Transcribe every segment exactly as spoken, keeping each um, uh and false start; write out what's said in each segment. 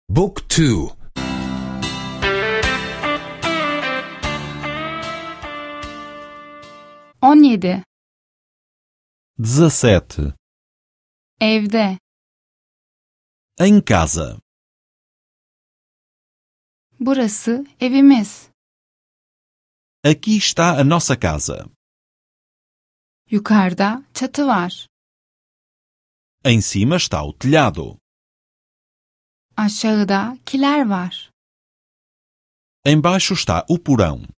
Book two. on yedi. dezassete. Evde. Em casa. Burası evimiz. Aqui está a nossa casa. Yukarıda çatı var. Em cima está o telhado. Aşağıda kiler var. Embaixo está o porão.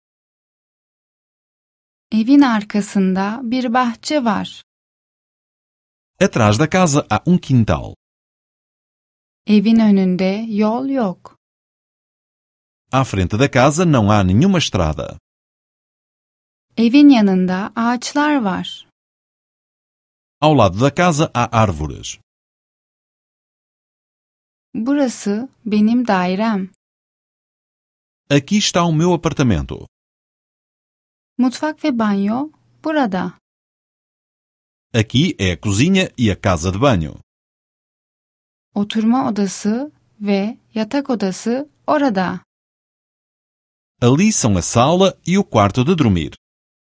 Evin arkasında bir bahçe var. Atrás da casa há um quintal. Evin önünde yol yok. À frente da casa não há nenhuma estrada. Evin yanında ağaçlar var. Ao lado da casa há árvores. Burası benim dairem. Aqui está o meu apartamento. Mutfak ve banyo burada. Aqui é a cozinha e a casa de banho. Oturma odası ve yatak odası orada. Ali são a sala e o quarto de dormir.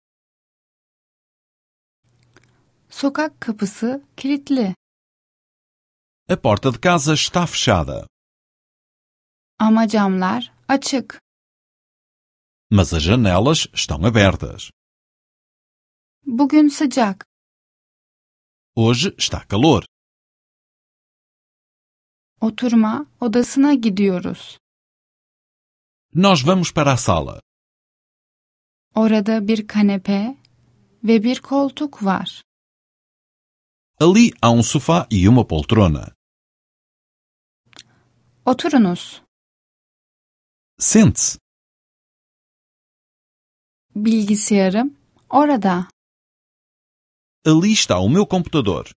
Sokak kapısı kilitli. A porta de casa está fechada, Ama camlar açık. mas as janelas estão abertas. Bugün sıcak. Hoje está calor. Oturma odasına gidiyoruz. Nós vamos para a sala. Orada bir kanepe ve bir koltuk var. Ali há um sofá e uma poltrona. Oturunuz. Sente-se. Bilgisayarım orada. Ali está o meu computador.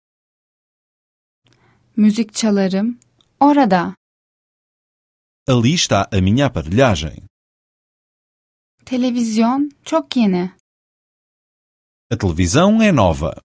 Müzik çalarım orada. Ali está a minha aparelhagem. Televizyon çok yeni. A televisão é nova.